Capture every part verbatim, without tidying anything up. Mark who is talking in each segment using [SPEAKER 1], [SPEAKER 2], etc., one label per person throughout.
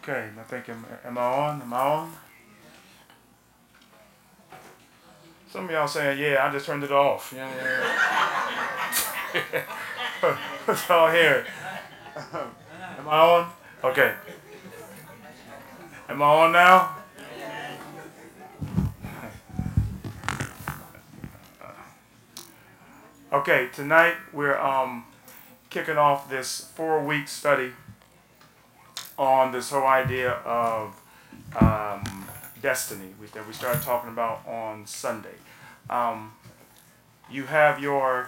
[SPEAKER 1] Okay, I think, am, am I on? Am I on? Some of y'all saying, yeah, I just turned it off. Yeah, yeah, yeah. What's all here? Am I on? Okay. Am I on now? Okay, tonight we're um, kicking off this four-week study on this whole idea of um, destiny that we started talking about on Sunday. Um, you have your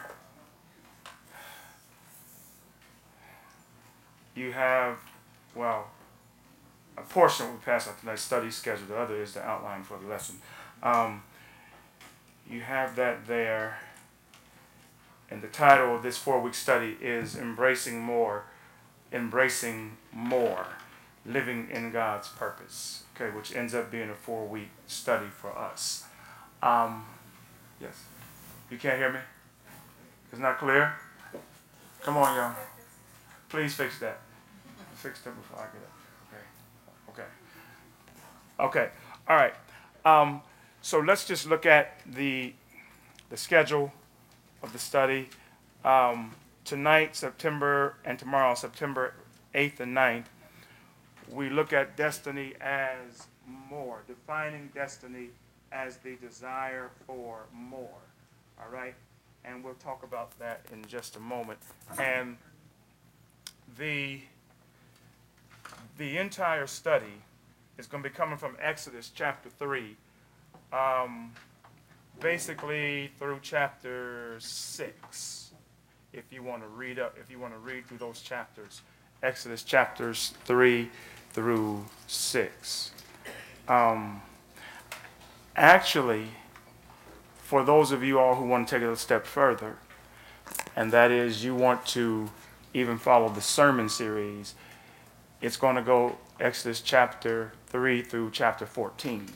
[SPEAKER 1] you have well a portion we pass out tonight's study schedule. The other is the outline for the lesson. Um, you have that there, and the title of this four-week study is "Embracing More." Embracing more, living in God's purpose, okay, which ends up being a four-week study for us. Um, yes, you can't hear me? It's not clear? Come on, y'all. Please fix that. Fix that before I get up. Okay. Okay. Okay. All right. Um, so let's just look at the the schedule of the study. Um, tonight, September, and tomorrow, September eighth and ninth, we look at destiny as more, defining destiny as the desire for more. All right? And we'll talk about that in just a moment. And the, the entire study is going to be coming from Exodus chapter three, um, basically through chapter six. If you want to read up, if you want to read through those chapters, Exodus chapters three through six. Um, actually, for those of you all who want to take it a step further, and that is you want to even follow the sermon series, it's going to go Exodus chapter three through chapter fourteen.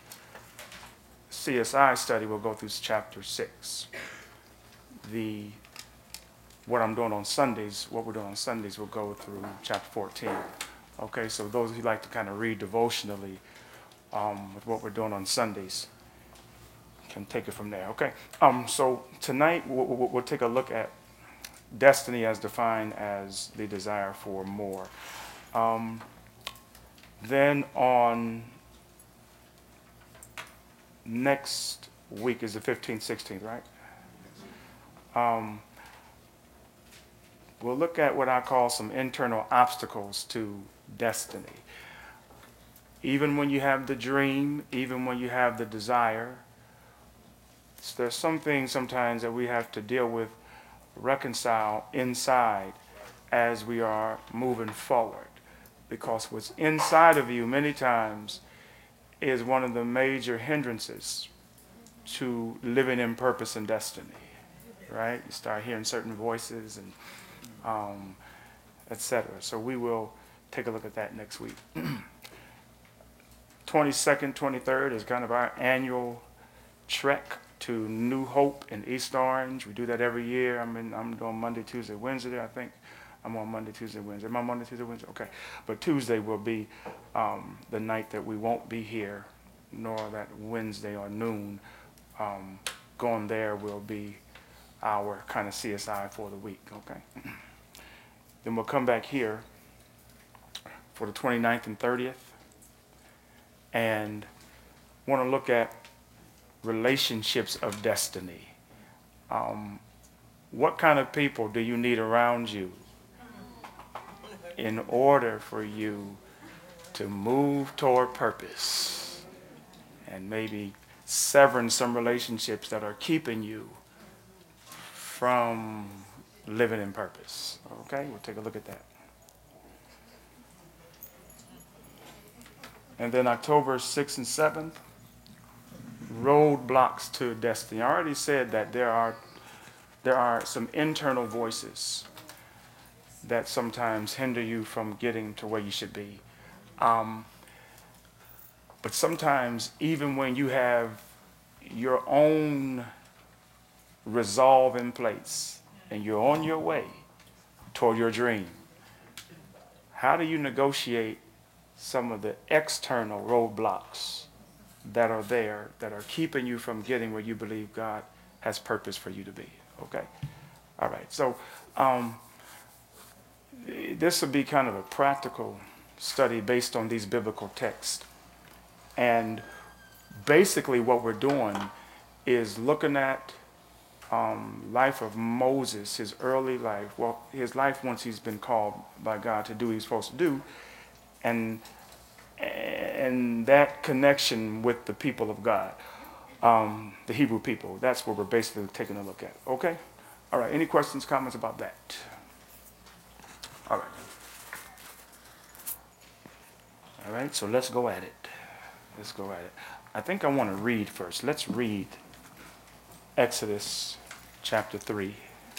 [SPEAKER 1] C S I study will go through chapter six. The What I'm doing on Sundays, what we're doing on Sundays, will go through chapter fourteen. Okay, so those of you who like to kind of read devotionally um, with what we're doing on Sundays can take it from there. Okay, um, so tonight we'll, we'll, we'll take a look at destiny as defined as the desire for more. Um, then on next week is the fifteenth, sixteenth, right? Um, We'll look at what I call some internal obstacles to destiny. Even when you have the dream, even when you have the desire, there's some things sometimes that we have to deal with, reconcile inside as we are moving forward. Because what's inside of you many times is one of the major hindrances to living in purpose and destiny. Right? You start hearing certain voices and Um, et cetera. So we will take a look at that next week. twenty-second, twenty-third is kind of our annual trek to New Hope in East Orange. We do that every year. I'm in, I'm doing Monday, Tuesday, Wednesday. I think I'm on Monday, Tuesday, Wednesday. Am I Monday, Tuesday, Wednesday? Okay. But Tuesday will be um, the night that we won't be here, nor that Wednesday or noon. Um, going there will be our kind of C S I for the week. Okay. Then we'll come back here for the twenty-ninth and thirtieth and want to look at relationships of destiny. Um, what kind of people do you need around you in order for you to move toward purpose and maybe severing some relationships that are keeping you from living in purpose? Okay, we'll take a look at that. And then October sixth and seventh, roadblocks to destiny. I already said that there are there are some internal voices that sometimes hinder you from getting to where you should be. Um, but sometimes even when you have your own resolve in place and you're on your way toward your dream, how do you negotiate some of the external roadblocks that are there that are keeping you from getting where you believe God has purpose for you to be. Okay? All right. So um, this will be kind of a practical study based on these biblical texts. And basically what we're doing is looking at um, life of Moses, his early life, well, his life once he's been called by God to do what he's supposed to do, and and that connection with the people of God, um, the Hebrew people. That's what we're basically taking a look at. Okay? All right. Any questions, comments about that? All right. All right. So let's go at it. Let's go at it. I think I want to read first. Let's read Exodus chapter three.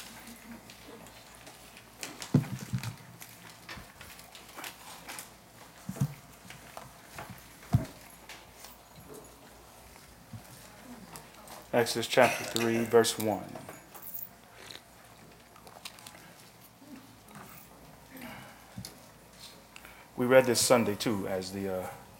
[SPEAKER 1] Exodus chapter three, verse one. We read this Sunday too as the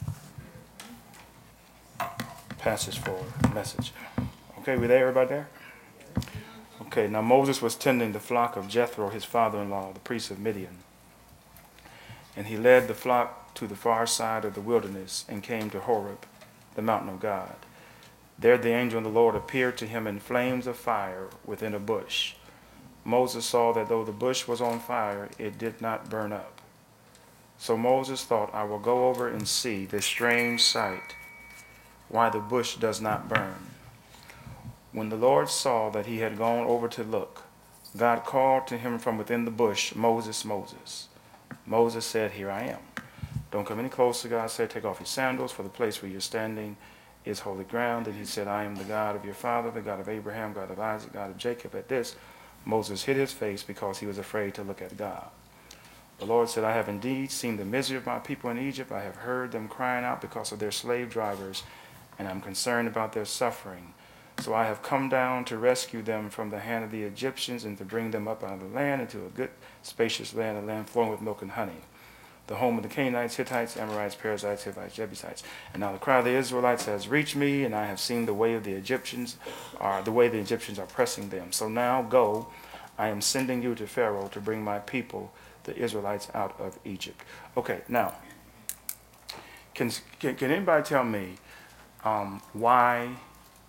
[SPEAKER 1] uh, passage for message. Okay, we there, everybody there? Okay, now Moses was tending the flock of Jethro, his father-in-law, the priest of Midian. And he led the flock to the far side of the wilderness and came to Horeb, the mountain of God. There the angel of the Lord appeared to him in flames of fire within a bush. Moses saw that though the bush was on fire, it did not burn up. So Moses thought, I will go over and see this strange sight, why the bush does not burn. When the Lord saw that he had gone over to look, God called to him from within the bush, Moses, Moses. Moses said, Here I am. Don't come any closer, God said, take off your sandals, for the place where you're standing is holy ground. And he said, I am the God of your father, the God of Abraham, God of Isaac, God of Jacob. At this, Moses hid his face because he was afraid to look at God. The Lord said, I have indeed seen the misery of my people in Egypt. I have heard them crying out because of their slave drivers, and I'm concerned about their suffering. So I have come down to rescue them from the hand of the Egyptians and to bring them up out of the land into a good, spacious land, a land flowing with milk and honey, the home of the Canaanites, Hittites, Amorites, Perizzites, Hivites, Jebusites. And now the cry of the Israelites has reached me, and I have seen the way of the Egyptians, uh, the way the Egyptians are pressing them. So now go, I am sending you to Pharaoh to bring my people, the Israelites, out of Egypt. Okay, now, can can, can anybody tell me um, why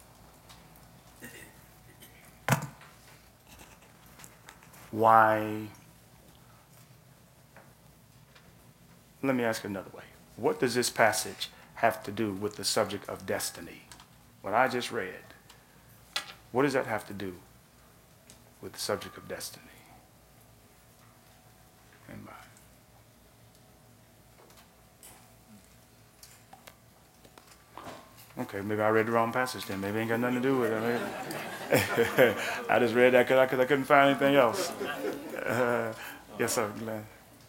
[SPEAKER 1] why? Let me ask it another way. What does this passage have to do with the subject of destiny? What I just read, what does that have to do with the subject of destiny? Anybody? Okay, maybe I read the wrong passage then. Maybe it ain't got nothing to do with it. I just read that because I, I couldn't find anything else. Uh, yes, sir, Glenn.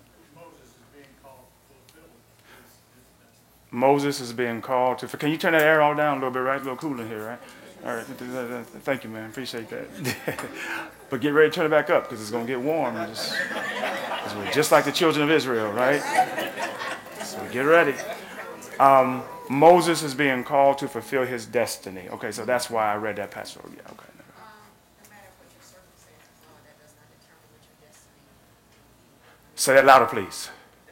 [SPEAKER 1] Moses is being called to. Can you turn that air all down a little bit, right? A little cooler here, right? All right. Thank you, man. Appreciate that. But get ready to turn it back up because it's going to get warm. Just, just like the children of Israel, right? So get ready. Um, Moses is being called to fulfill his destiny. Okay, so that's why I read that passage. Yeah, okay. Say that louder, please.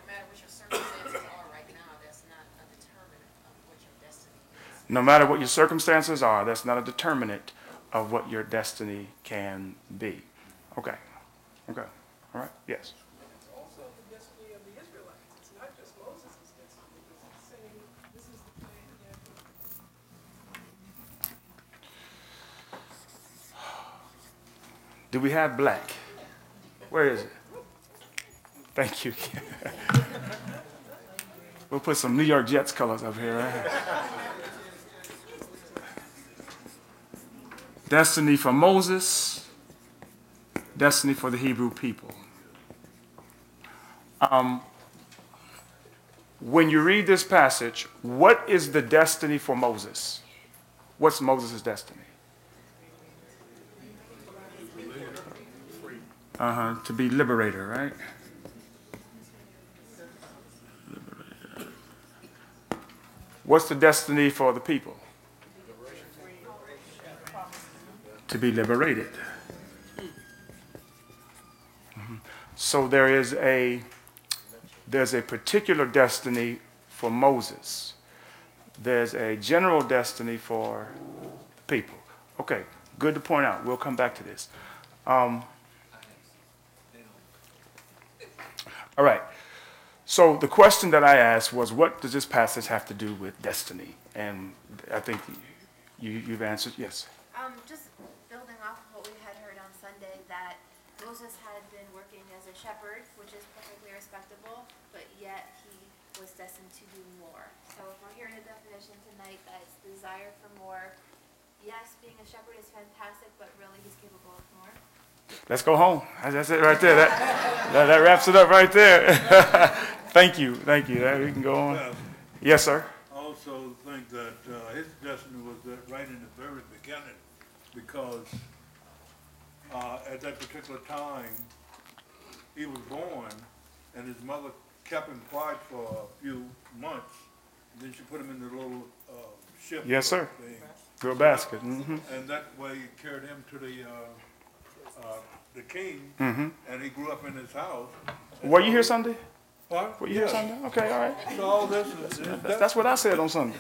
[SPEAKER 1] No matter what your circumstances are, that's not a determinant of what your destiny can be. Okay. Okay. All right. Yes.
[SPEAKER 2] It's also the destiny of the Israelites. It's not just Moses' destiny. It's saying this is the plan that.
[SPEAKER 1] Do we have black? Where is it? Thank you. We'll put some New York Jets colors up here, right? Destiny for Moses, destiny for the Hebrew people. Um, when you read this passage, what is the destiny for Moses? What's Moses' destiny? Uh-huh, to be liberator, right? Liberator. What's the destiny for the people? To be liberated. Mhm. So there is a there's a particular destiny for Moses. There's a general destiny for people. Okay, good to point out. We'll come back to this. Um, all right. So the question that I asked was, what does this passage have to do with destiny? And I think you, you've answered yes.
[SPEAKER 3] Um, just building off of what we had heard on Sunday, that Moses had been working as a shepherd, which is perfectly respectable, but yet he was destined to do more. So if we're hearing a definition tonight that it's the desire for more, yes, being a shepherd is fantastic, but really he's capable of more.
[SPEAKER 1] Let's go home. That's it right there. That, that, that wraps it up right there. Thank you. Thank you. We can go on.
[SPEAKER 4] Well,
[SPEAKER 1] Yes, sir.
[SPEAKER 4] I also think that uh, his destiny was that right in the very beginning, because uh, at that particular time, he was born, and his mother kept him quiet for a few months, and then she put him in the little uh, ship.
[SPEAKER 1] Yes, sir.
[SPEAKER 4] thing.
[SPEAKER 1] Through a basket. Mm-hmm.
[SPEAKER 4] And that way carried him to the uh, uh, the king,
[SPEAKER 1] Mm-hmm.
[SPEAKER 4] and he grew up in his house.
[SPEAKER 1] Were you here Sunday?
[SPEAKER 4] What?
[SPEAKER 1] Were you here
[SPEAKER 4] Yes.
[SPEAKER 1] Sunday? Okay, all right.
[SPEAKER 4] So all this is, is
[SPEAKER 1] That's, that's what I said on Sunday.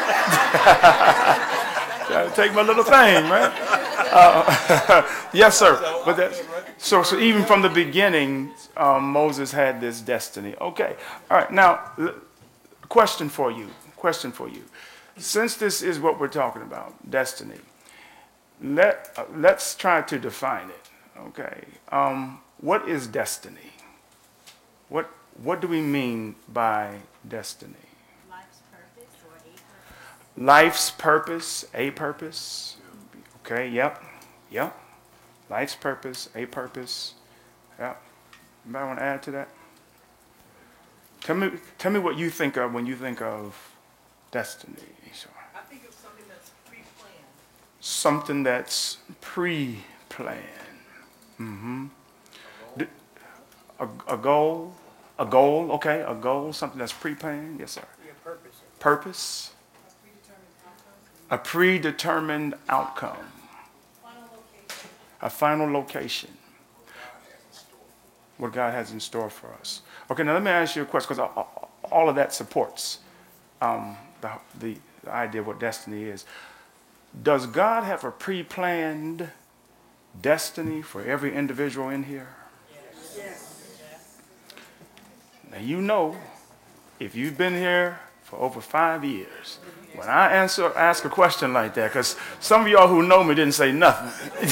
[SPEAKER 1] Gotta take my little thing, man. Uh, yes, sir. But that's, so, so even from the beginning, um, Moses had this destiny. Okay. All right. Now, l- question for you. Question for you. Since this is what we're talking about, destiny, let uh, let's try to define it. Okay. Um, what is destiny? What what do we mean by destiny?
[SPEAKER 3] Life's purpose or a purpose?
[SPEAKER 1] Life's purpose, a purpose. Okay, yep, yep. Life's purpose, a purpose. Yep. Anybody want to add to that? Tell me, tell me what you think of when you think of destiny. Sure.
[SPEAKER 2] I think of something that's pre-planned.
[SPEAKER 1] Something that's pre-planned. Mm-hmm. D- A, a goal, a goal. Okay, a goal. Something that's pre-planned. Yes, sir.
[SPEAKER 2] Your purpose.
[SPEAKER 1] Purpose.
[SPEAKER 2] A predetermined outcome.
[SPEAKER 1] A predetermined outcome.
[SPEAKER 2] Final location.
[SPEAKER 1] A final location. What God has in store for us. Okay, now let me ask you a question, because all of that supports um, the, the, the idea of what destiny is. Does God have a pre-planned destiny for every individual in here?
[SPEAKER 2] Yes.
[SPEAKER 1] Now you know, if you've been here for over five years, when I answer ask a question like that, because some of y'all who know me didn't say nothing.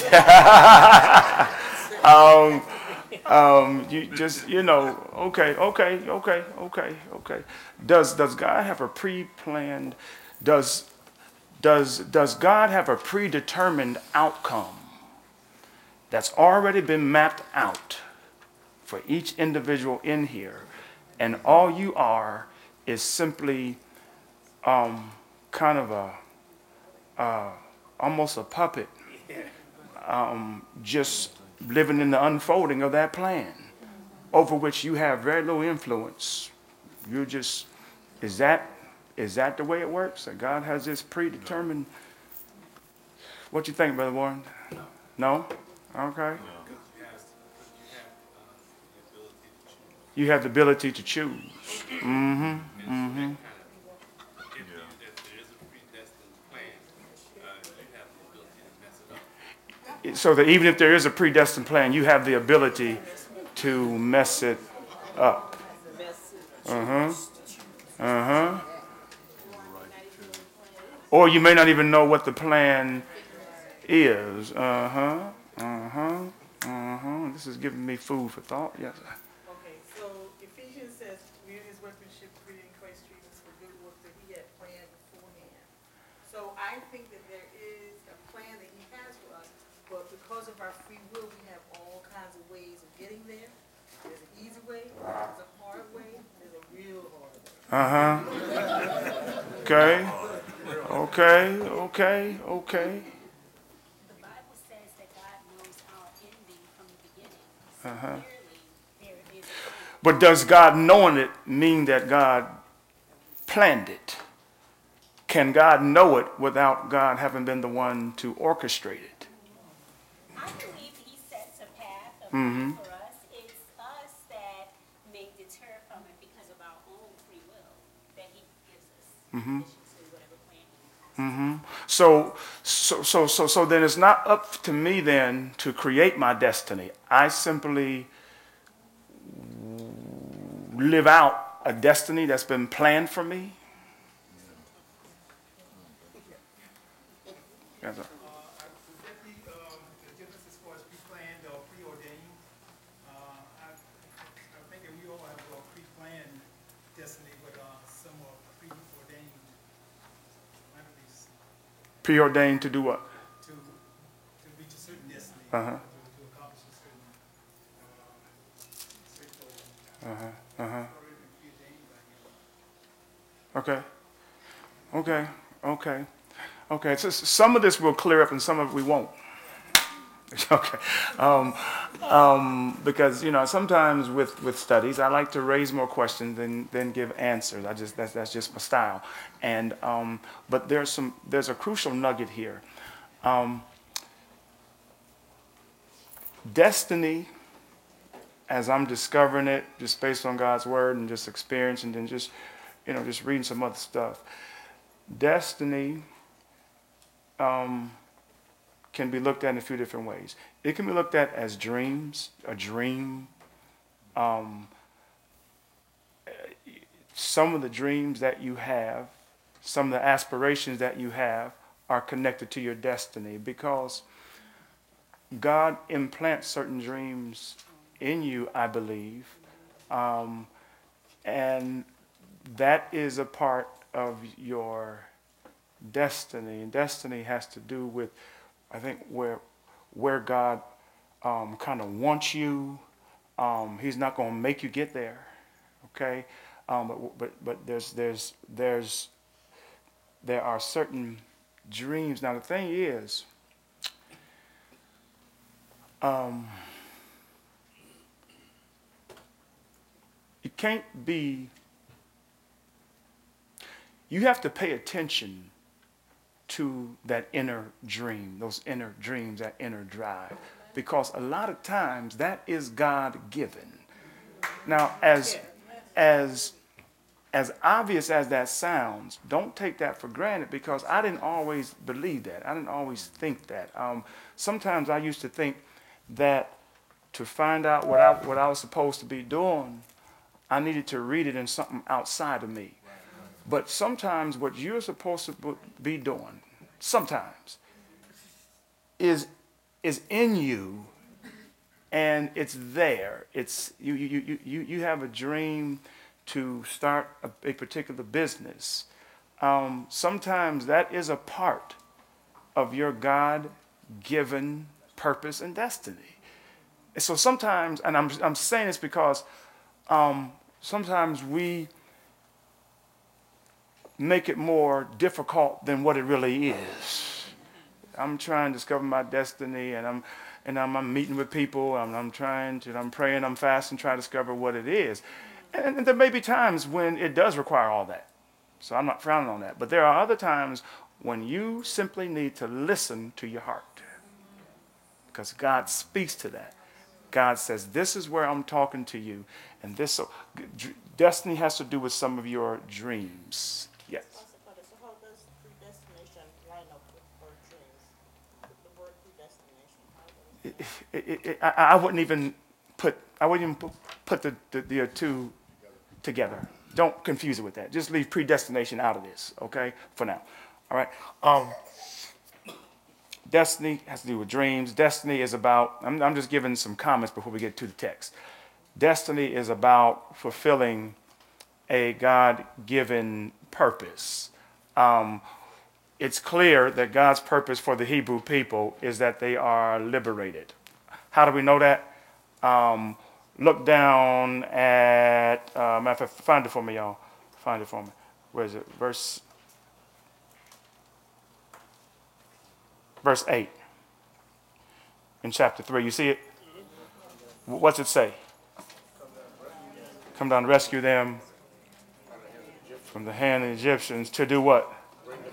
[SPEAKER 1] um, um, you just, you know, okay, okay, okay, okay, okay. Does does God have a pre-planned? Does does does God have a predetermined outcome that's already been mapped out for each individual in here, and all you are is simply um, kind of a uh, almost a puppet, um, just living in the unfolding of that plan, over which you have very little influence. You just, is that is that the way it works? That God has this predetermined? What you think, Brother Warren? No. No? Okay. You have the ability to choose. Mm-hmm. Mm-hmm. So that even if there is a predestined plan, you have the ability to mess it up. Uh-huh. Uh-huh. Or you may not even know what the plan is. Uh-huh. Uh-huh. Uh-huh. This is giving me food for thought. Yes.
[SPEAKER 2] Okay, so Ephesians says, we're his workmanship, created in Christ Jesus for good works that he had planned beforehand. So I think that there is a plan that he has for us, but because of our free will, we have all kinds of ways of getting there. There's an easy way, there's a hard way, there's a real hard way.
[SPEAKER 1] Uh-huh. Okay. Okay. Okay. Okay.
[SPEAKER 5] The Bible says that God knows our ending from the beginning. So
[SPEAKER 1] Uh-huh.
[SPEAKER 5] clearly, there is a plan.
[SPEAKER 1] But does God knowing it mean that God planned it? can God know it without God having been the one to orchestrate it?
[SPEAKER 5] I believe he sets a path of
[SPEAKER 1] Mhm.
[SPEAKER 5] for us. It's us that may deter from it because of our own free will that he gives us
[SPEAKER 1] Mhm.
[SPEAKER 5] permission to whatever plan he has.
[SPEAKER 1] Hmm. So, so, so, so, so then it's not up to me then to create my destiny. I simply live out a destiny that's been planned for me. Yes, sir.
[SPEAKER 6] Uh, I- Would that be, um, the difference as far as pre-planned or preordained? Uh, I, I'm thinking we all have a pre-planned destiny, but, uh, some are preordained. I believe
[SPEAKER 1] Preordained to do what?
[SPEAKER 6] to, to reach a certain destiny,
[SPEAKER 1] Uh-huh.
[SPEAKER 6] to, to accomplish a certain, uh, certain goal.
[SPEAKER 1] Uh-huh. Uh-huh.
[SPEAKER 6] It's already been preordained by him.
[SPEAKER 1] Okay. Okay. Okay. Okay. So s- some of this will clear up and some of it we won't. Okay. Um, um, because, you know, sometimes with, with studies, I like to raise more questions than, than give answers. I just, that's, that's just my style. And, um, but there's some, there's a crucial nugget here. Um, destiny, as I'm discovering it, just based on God's word and just experience and then just, you know, just reading some other stuff. Destiny, um, can be looked at in a few different ways. It can be looked at as dreams, a dream. Um, some of the dreams that you have, some of the aspirations that you have are connected to your destiny because God implants certain dreams in you, I believe. Um, and that is a part of your destiny. And destiny has to do with, I think, where where God um, kind of wants you. Um, he's not going to make you get there, okay? Um, but but but there's there's there's there are certain dreams. Now the thing is, um, you can't be. You have to pay attention to that inner dream, those inner dreams, that inner drive. Because a lot of times that is God given. Now, as as as obvious as that sounds, don't take that for granted because I didn't always believe that. I didn't always think that. Um, sometimes I used to think that to find out what I what I was supposed to be doing, I needed to read it in something outside of me. But sometimes what you're supposed to be doing, sometimes, is is in you, and it's there. It's you you you you you have a dream to start a, a particular business. Um, sometimes that is a part of your God-given purpose and destiny. And so sometimes, and I'm I'm saying this because um, sometimes we make it more difficult than what it really is. I'm trying to discover my destiny, and I'm and I'm, I'm meeting with people, and I'm trying to, I'm praying, I'm fasting, trying to discover what it is. And, and there may be times when it does require all that. So I'm not frowning on that. But there are other times when you simply need to listen to your heart. Because God speaks to that. God says, this is where I'm talking to you. And this, so, destiny has to do with some of your dreams. Yes.
[SPEAKER 2] So how does predestination line up with our dreams? The word predestination, how does
[SPEAKER 1] It, it, it, I, I wouldn't even put I wouldn't even put, put the, the, the two together. Don't confuse it with that. Just leave predestination out of this, okay? For now. All right. Um, destiny has to do with dreams. Destiny is about, I'm, I'm just giving some comments before we get to the text. Destiny is about fulfilling a God-given purpose. Um, it's clear that God's purpose for the Hebrew people is that they are liberated. How do we know that? Um, look down at, uh, matter of fact, find it for me, y'all. Find it for me. Where is it? Verse, verse eight in chapter three. You see it? What's it say? Come down to rescue them from the hand of the Egyptians to do what?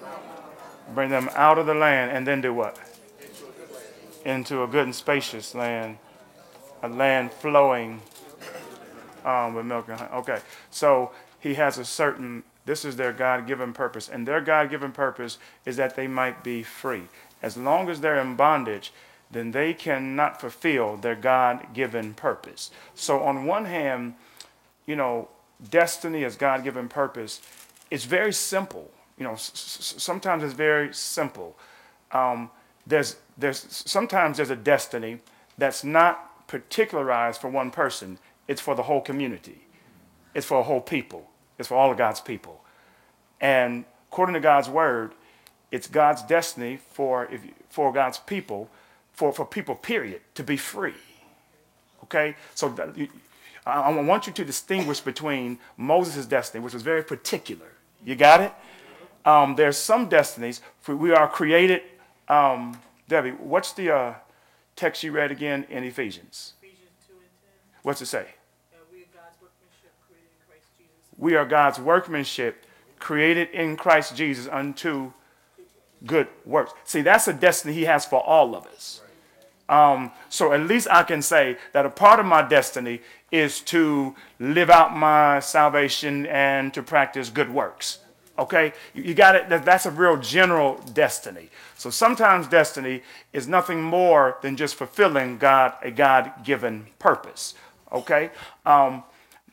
[SPEAKER 1] Bring them out of the land and then do what? Into a good and spacious land, a land flowing um, with milk and honey. Okay, so he has a certain, this is their God-given purpose. And their God-given purpose is that they might be free. As long as they're in bondage, then they cannot fulfill their God-given purpose. So on one hand, you know, destiny as God-given purpose is very simple. You know, s- s- sometimes it's very simple. Um, there's, there's, sometimes there's a destiny that's not particularized for one person. It's for the whole community. It's for a whole people. It's for all of God's people. And according to God's word, it's God's destiny for, if, for God's people, for, for people, period, to be free. Okay? So that, you, I, I want you to distinguish between Moses' destiny, which was very particular. You got it? Um, there's some destinies. For we are created. Um, Debbie, what's the uh, text you read again in Ephesians?
[SPEAKER 2] Ephesians two and ten,
[SPEAKER 1] What's it say?
[SPEAKER 2] uh, we are God's workmanship created in Christ Jesus.
[SPEAKER 1] We are God's workmanship created in Christ Jesus unto good works. See, that's a destiny he has for all of us. Um, so at least I can say that a part of my destiny is to live out my salvation and to practice good works. Okay? You, you got it? That, that's a real general destiny. So sometimes destiny is nothing more than just fulfilling God, a God-given purpose. Okay? Um,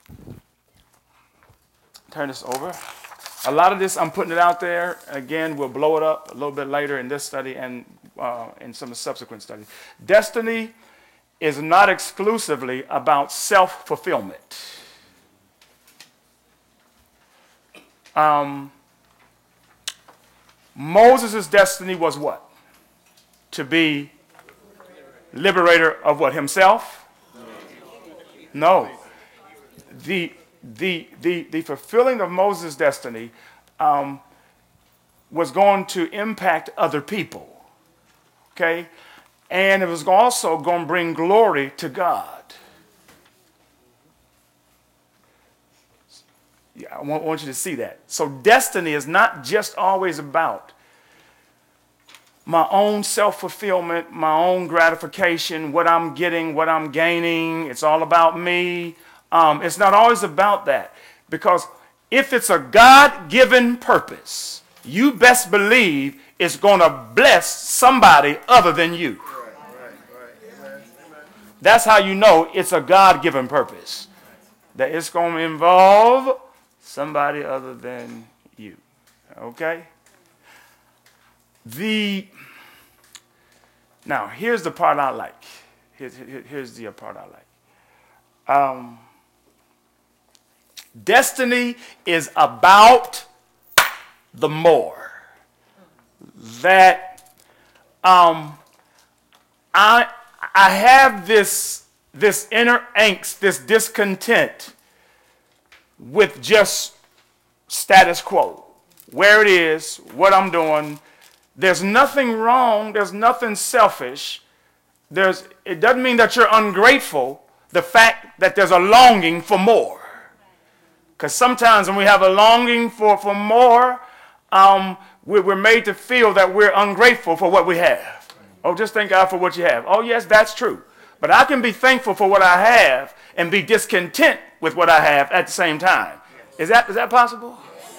[SPEAKER 1] turn this over. A lot of this, I'm putting it out there. Again, we'll blow it up a little bit later in this study and uh, in some of the subsequent studies. Destiny is not exclusively about self-fulfillment. Um, Moses' destiny was what? To be liberator of what? Himself? No. The The, the, the fulfilling of Moses' destiny um, was going to impact other people, okay? And it was also going to bring glory to God. Yeah, I want, want you to see that. So destiny is not just always about my own self-fulfillment, my own gratification, what I'm getting, what I'm gaining. It's all about me. Um, it's not always about that, because if it's a God-given purpose, you best believe it's going to bless somebody other than you. That's how you know it's a God-given purpose, that it's going to involve somebody other than you. Okay? The now here's the part I like. Here's, here's the part I like. Um, Destiny is about the more. That um, I I have this this inner angst, this discontent with just status quo, where it is, what I'm doing. There's nothing wrong. There's nothing selfish. There's it doesn't mean that you're ungrateful. The fact that there's a longing for more. Because sometimes when we have a longing for, for more, um, we're, we're made to feel that we're ungrateful for what we have. Oh, just thank God for what you have. Oh, yes, that's true. But I can be thankful for what I have and be discontent with what I have at the same time. Is that, is that possible?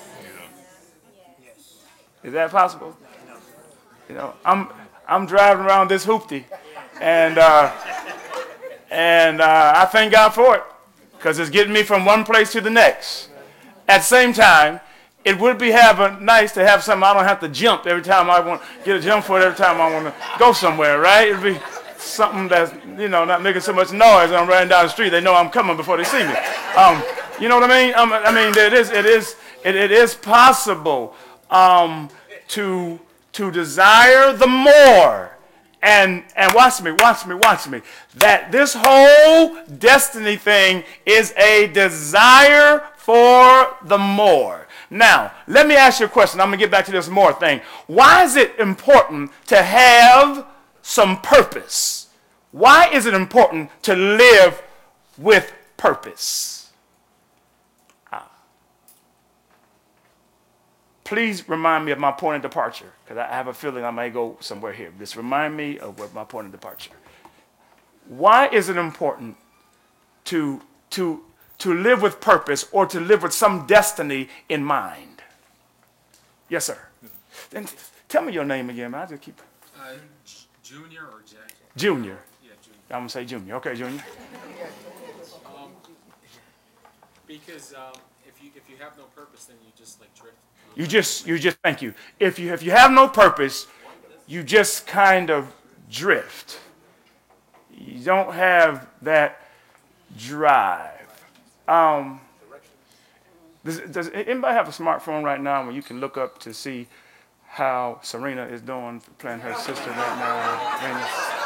[SPEAKER 1] Is that possible? You know, I'm, I'm driving around this hoopty, and, uh, and uh, I thank God for it, because it's getting me from one place to the next. At the same time, it would be have a, nice to have something I don't have to jump every time I want get a jump for it every time I want to go somewhere, right? It'd be something that's, you know, not making so much noise. I'm riding down the street. They know I'm coming before they see me. Um, you know what I mean? Um, I mean, it is, it is, it, it is possible um, to to desire the more. And and watch me, watch me, watch me. That this whole destiny thing is a desire for the more. Now, let me ask you a question. I'm going to get back to this more thing. Why is it important to have some purpose? Why is it important to live with purpose? Ah. please remind me of my point of departure, because I have a feeling I may go somewhere here. Just remind me of what my point of departure. Why is it important to, to, to live with purpose or to live with some destiny in mind? Yes, sir. Then tell me your name again, man. I just keep.
[SPEAKER 7] Uh, Junior or Jack?
[SPEAKER 1] Junior.
[SPEAKER 7] Yeah, Junior.
[SPEAKER 1] I'm gonna say Junior. Okay, Junior.
[SPEAKER 7] Um, because um, if you if you have no purpose, then you just like drift.
[SPEAKER 1] You just you just thank you. If you if you have no purpose, you just kind of drift. You don't have that drive. Um, does, does anybody have a smartphone right now where you can look up to see how Serena is doing, playing her sister right now? Venus?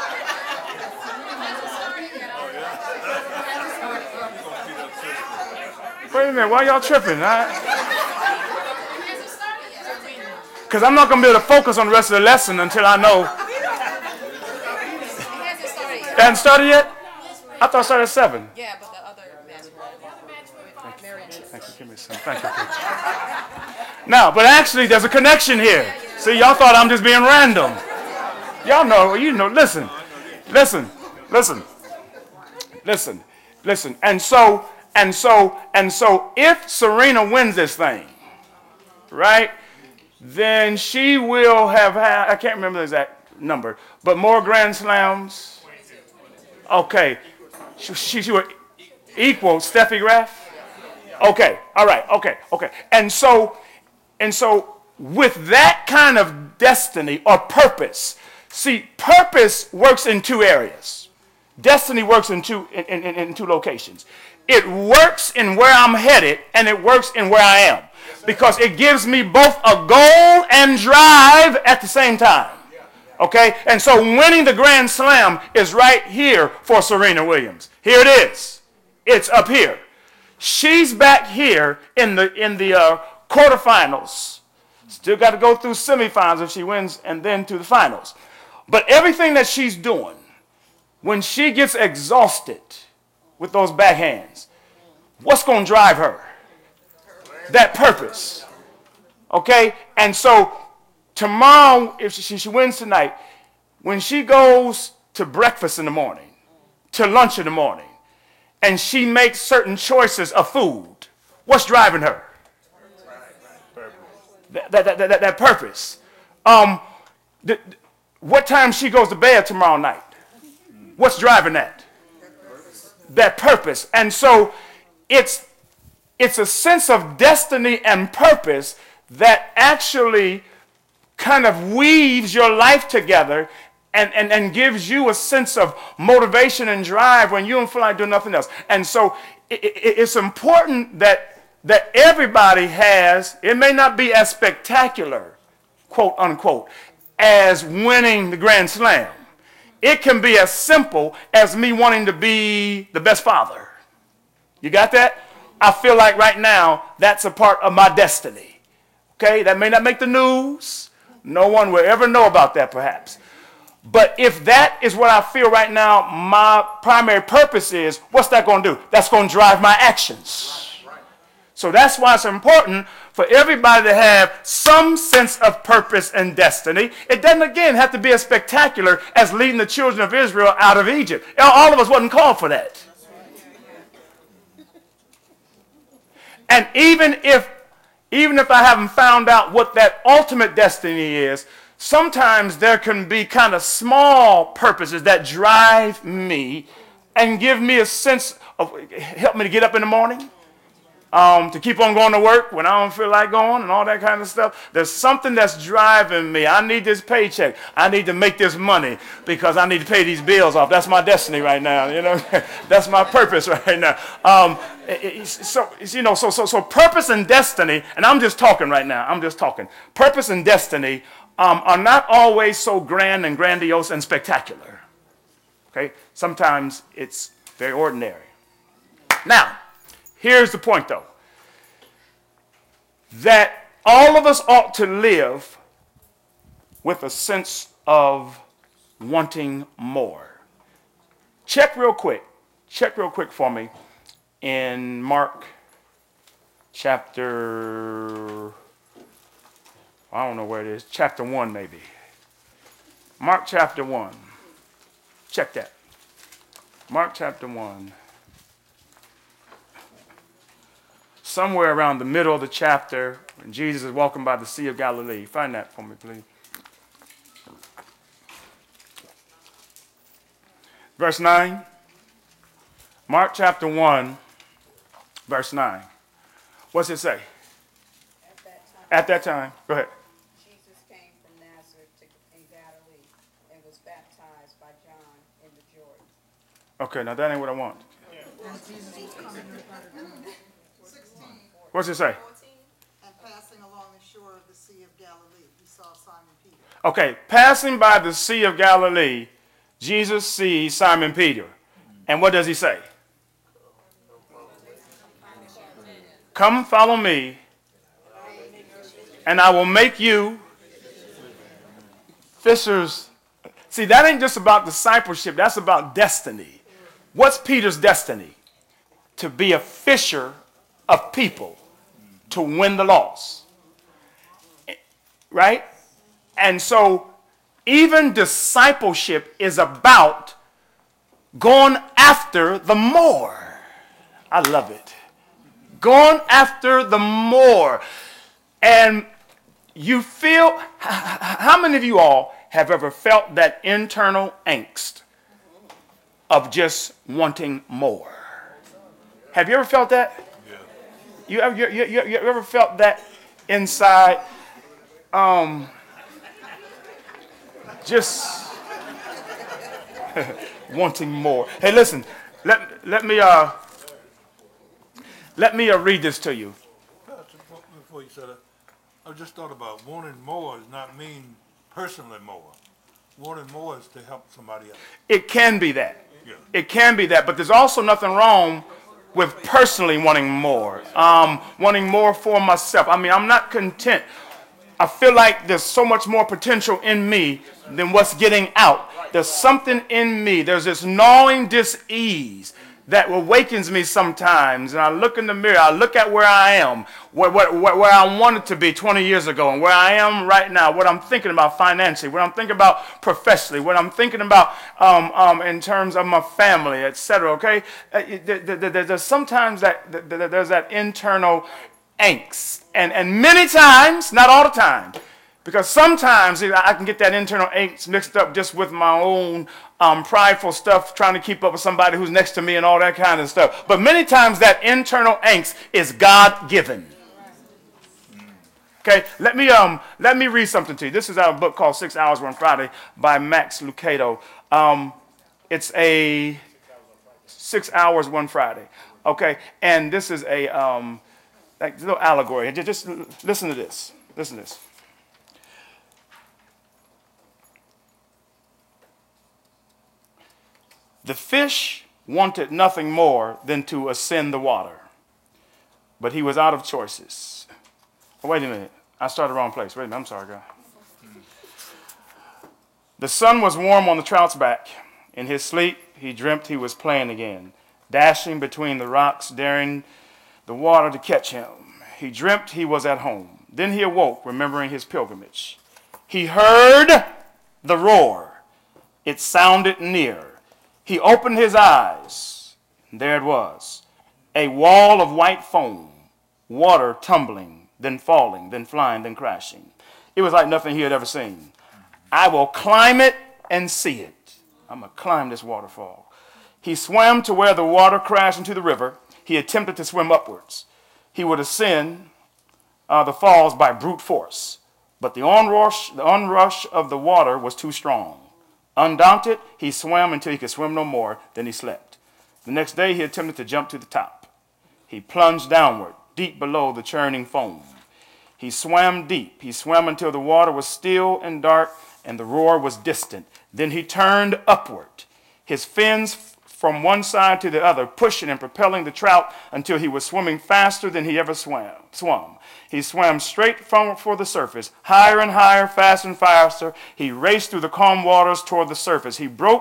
[SPEAKER 1] Wait a minute, why y'all tripping? Because I'm not going to be able to focus on the rest of the lesson until I know. It hasn't started yet? I thought it started at seven.
[SPEAKER 8] Yeah, but the other match
[SPEAKER 1] Thank you. Give me some. Thank you. Now, but actually, there's a connection here. See, y'all thought I'm just being random. Y'all know, you know, listen, listen, listen, listen, listen. And so, and so, and so, if Serena wins this thing, right, then she will have had, I can't remember the exact number, but more Grand Slams. Okay. She, she, she would equal Steffi Graf? Okay, all right, okay, okay. And so, and so with that kind of destiny or purpose, see, purpose works in two areas. Destiny works in two, in, in, in two locations. It works in where I'm headed, and it works in where I am. Because it gives me both a goal and drive at the same time. Okay? And so winning the Grand Slam is right here for Serena Williams. Here it is. It's up here. She's back here in the in the uh, quarterfinals. Still got to go through semifinals if she wins, and then to the finals. But everything that she's doing, when she gets exhausted with those backhands, what's going to drive her? That purpose. Okay? And so tomorrow, if she, she wins tonight, when she goes to breakfast in the morning, to lunch in the morning, and she makes certain choices of food, what's driving her? That, that, that, that, that purpose. Um, the, what time she goes to bed tomorrow night? What's driving that? That purpose. And so it's, it's a sense of destiny and purpose that actually kind of weaves your life together and, and, and gives you a sense of motivation and drive when you don't feel like doing nothing else. And so it, it, it's important that, that everybody has, it may not be as spectacular, quote unquote, as winning the Grand Slam. It can be as simple as me wanting to be the best father. You got that? I feel like right now that's a part of my destiny. Okay, that may not make the news. No one will ever know about that perhaps. But if that is what I feel right now, my primary purpose is, what's that going to do? That's going to drive my actions. So that's why it's important for everybody to have some sense of purpose and destiny. It doesn't, again, have to be as spectacular as leading the children of Israel out of Egypt. All of us wasn't called for that. And even if, even if I haven't found out what that ultimate destiny is, sometimes there can be kind of small purposes that drive me and give me a sense of, help me to get up in the morning, um, to keep on going to work when I don't feel like going and all that kind of stuff. There's something that's driving me. I need this paycheck. I need to make this money because I need to pay these bills off. That's my destiny right now. You know, that's my purpose right now. Um, so, you know, so, so, so purpose and destiny, and I'm just talking right now. I'm just talking. Purpose and destiny Um, are not always so grand and grandiose and spectacular. Okay? Sometimes it's very ordinary. Now, here's the point though. That all of us ought to live with a sense of wanting more. Check real quick. Check real quick for me in Mark chapter I don't know where it is, chapter one maybe. Mark chapter one. Check that. Mark chapter one. Somewhere around the middle of the chapter, when Jesus is walking by the Sea of Galilee. Find that for me, please. Verse nine. Mark chapter one, verse nine. What's it say?
[SPEAKER 8] At that time,
[SPEAKER 1] At that time. Go ahead.
[SPEAKER 8] Jesus came from Nazareth to in Galilee and was baptized by John in the Jordan.
[SPEAKER 1] Okay, now that ain't what I want. What's it say?
[SPEAKER 2] And passing along the shore of the Sea of Galilee, he saw Simon Peter.
[SPEAKER 1] Okay, passing by the Sea of Galilee, Jesus sees Simon Peter. And what does he say? Come follow me, and I will make you fishers. See, that ain't just about discipleship. That's about destiny. What's Peter's destiny? To be a fisher of people, to win the lost. Right? And so even discipleship is about going after the more. I love it. Going after the more. And you feel, how many of you all have ever felt that internal angst of just wanting more? Have you ever felt that? Yeah. You ever, you, you, you ever felt that inside? Um, just wanting more. Hey, listen, let, let me, uh, let me uh, read this to you.
[SPEAKER 4] Pastor, before you said it, I just thought about wanting more does not mean personally more. Wanting more is to help somebody else.
[SPEAKER 1] It can be that.
[SPEAKER 4] Yeah.
[SPEAKER 1] It can be that, but there's also nothing wrong with personally wanting more, um, wanting more for myself. I mean, I'm not content. I feel like there's so much more potential in me than what's getting out. There's something in me. There's this gnawing dis-ease that awakens me sometimes. And I look in the mirror. I look at where I am, where, where, where I wanted to be twenty years ago, and where I am right now, what I'm thinking about financially, what I'm thinking about professionally, what I'm thinking about um, um, in terms of my family, et cetera, okay? Uh, there's sometimes that there's that internal angst. And, and many times, not all the time, because sometimes I can get that internal angst mixed up just with my own um, prideful stuff, trying to keep up with somebody who's next to me and all that kind of stuff. But many times that internal angst is God-given. Okay, let me um let me read something to you. This is out of a book called Six Hours One Friday by Max Lucado. Um, it's a Six Hours One Friday. Okay, and this is a um like a little allegory. Just, just listen to this. Listen to this. The fish wanted nothing more than to ascend the water, but he was out of choices. Oh, wait a minute. I started the wrong place. Wait a minute. I'm sorry, God. The sun was warm on the trout's back. In his sleep, he dreamt he was playing again, dashing between the rocks, daring the water to catch him. He dreamt he was at home. Then he awoke, remembering his pilgrimage. He heard the roar. It sounded near. He opened his eyes, and there it was, a wall of white foam, water tumbling, then falling, then flying, then crashing. It was like nothing he had ever seen. I will climb it and see it. I'm going to climb this waterfall. He swam to where the water crashed into the river. He attempted to swim upwards. He would ascend uh, the falls by brute force, but the onrush, the onrush of the water was too strong. Undaunted, he swam until he could swim no more. Then he slept. The next day, he attempted to jump to the top. He plunged downward, deep below the churning foam. He swam deep. He swam until the water was still and dark, and the roar was distant. Then he turned upward, his fins from one side to the other, pushing and propelling the trout until he was swimming faster than he ever swam. swum. He swam straight from for the surface, higher and higher, faster and faster. He raced through the calm waters toward the surface. He broke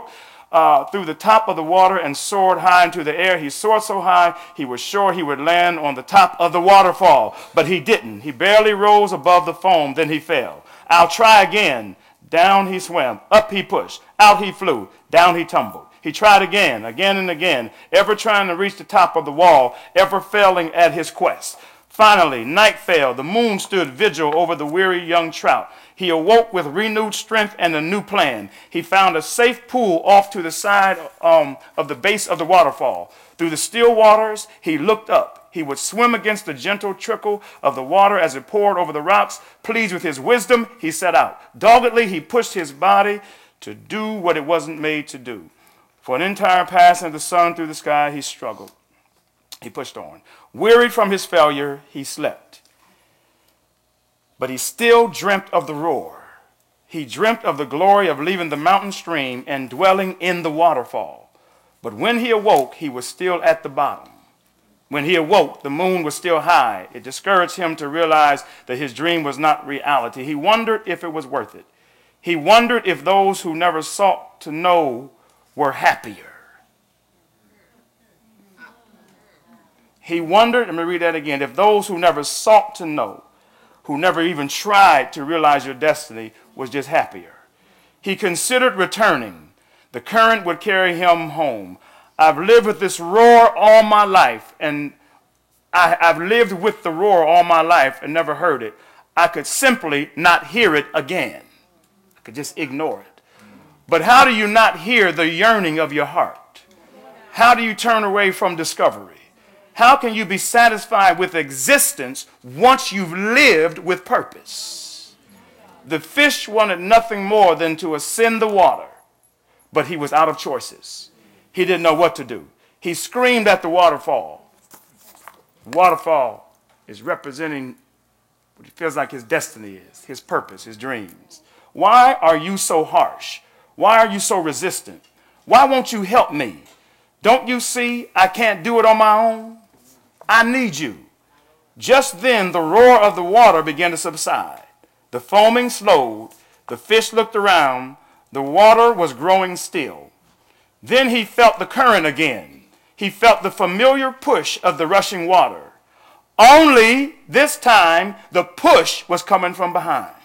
[SPEAKER 1] uh, through the top of the water and soared high into the air. He soared so high, he was sure he would land on the top of the waterfall, but he didn't. He barely rose above the foam, then he fell. I'll try again. Down he swam, up he pushed, out he flew, down he tumbled. He tried again, again and again, ever trying to reach the top of the wall, ever failing at his quest. Finally, night fell. The moon stood vigil over the weary young trout. He awoke with renewed strength and a new plan. He found a safe pool off to the side um, of the base of the waterfall. Through the still waters, he looked up. He would swim against the gentle trickle of the water as it poured over the rocks. Pleased with his wisdom, he set out. Doggedly, he pushed his body to do what it wasn't made to do. For an entire passing of the sun through the sky, he struggled. He pushed on. Wearied from his failure, he slept. But he still dreamt of the roar. He dreamt of the glory of leaving the mountain stream and dwelling in the waterfall. But when he awoke, he was still at the bottom. When he awoke, the moon was still high. It discouraged him to realize that his dream was not reality. He wondered if it was worth it. He wondered if those who never sought to know were happier. He wondered, let me read that again, if those who never sought to know, who never even tried to realize your destiny, was just happier. He considered returning. The current would carry him home. I've lived with this roar all my life, and I, I've lived with the roar all my life and never heard it. I could simply not hear it again. I could just ignore it. But how do you not hear the yearning of your heart? How do you turn away from discovery? How can you be satisfied with existence once you've lived with purpose? The fish wanted nothing more than to ascend the water, but he was out of choices. He didn't know what to do. He screamed at the waterfall. The waterfall is representing what he feels like his destiny is, his purpose, his dreams. Why are you so harsh? Why are you so resistant? Why won't you help me? Don't you see I can't do it on my own? I need you. Just then the roar of the water began to subside. The foaming slowed. The fish looked around. The water was growing still. Then he felt the current again. He felt the familiar push of the rushing water. Only this time the push was coming from behind.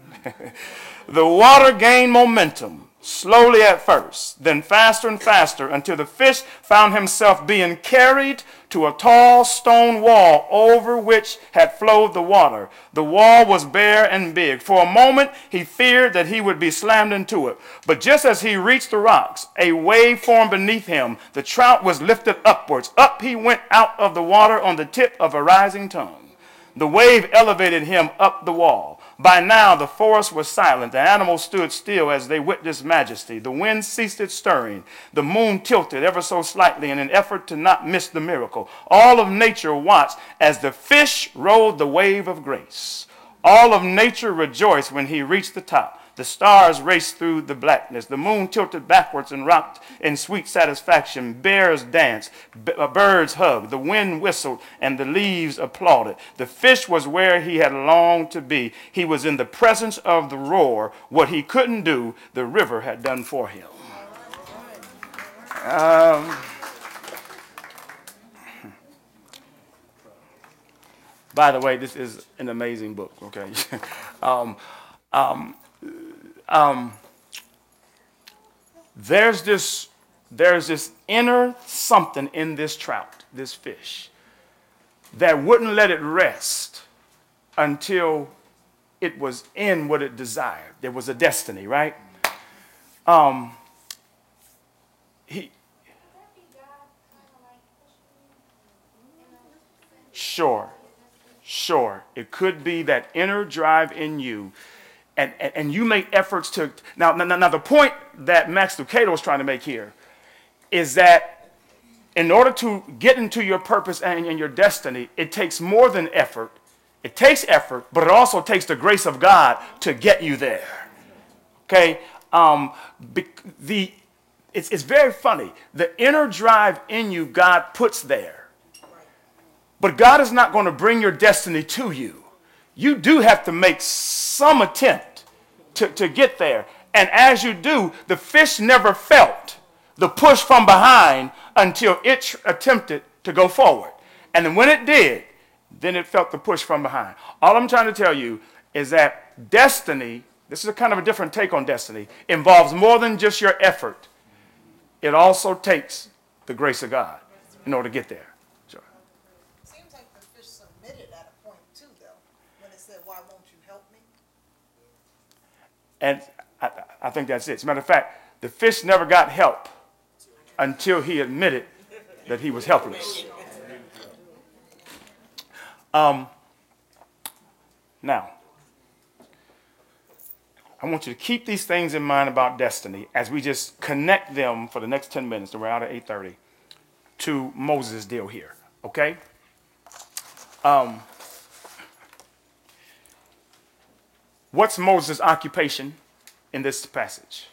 [SPEAKER 1] The water gained momentum, slowly at first, then faster and faster, until the fish found himself being carried to a tall stone wall over which had flowed the water. The wall was bare and big. For a moment, he feared that he would be slammed into it. But just as he reached the rocks, a wave formed beneath him. The trout was lifted upwards. Up he went out of the water on the tip of a rising tongue. The wave elevated him up the wall. By now the forest was silent. The animals stood still as they witnessed majesty. The wind ceased its stirring. The moon tilted ever so slightly in an effort to not miss the miracle. All of nature watched as the fish rode the wave of grace. All of nature rejoiced when he reached the top. The stars raced through the blackness. The moon tilted backwards and rocked in sweet satisfaction. Bears danced. B- birds hugged. The wind whistled and the leaves applauded. The fish was where he had longed to be. He was in the presence of the roar. What he couldn't do, the river had done for him. Um, by the way, this is an amazing book, okay? um, um, Um, there's this, there's this inner something in this trout, this fish, that wouldn't let it rest until it was in what it desired. There was a destiny, right? Um, he, sure, sure. It could be that inner drive in you. And, and, and you make efforts to, now, now, now the point that Max Lucado is trying to make here is that in order to get into your purpose and, and your destiny, it takes more than effort. It takes effort, but it also takes the grace of God to get you there. Okay? Um, the, it's, it's very funny. The inner drive in you, God puts there. But God is not going to bring your destiny to you. You do have to make some attempt to, to get there. And as you do, the fish never felt the push from behind until it tr- attempted to go forward. And then when it did, then it felt the push from behind. All I'm trying to tell you is that destiny, this is a kind of a different take on destiny, involves more than just your effort. It also takes the grace of God in order to get there. Sure.
[SPEAKER 2] Seems like the fish submitted at a point too, though, when it said, "Why won't you help me?"
[SPEAKER 1] And I, I think that's it. As a matter of fact, the fish never got help until he admitted that he was helpless. Um, now, I want you to keep these things in mind about destiny as we just connect them for the next ten minutes, and we're out at eight thirty, to Moses' deal here, okay? Um, what's Moses' occupation in this passage?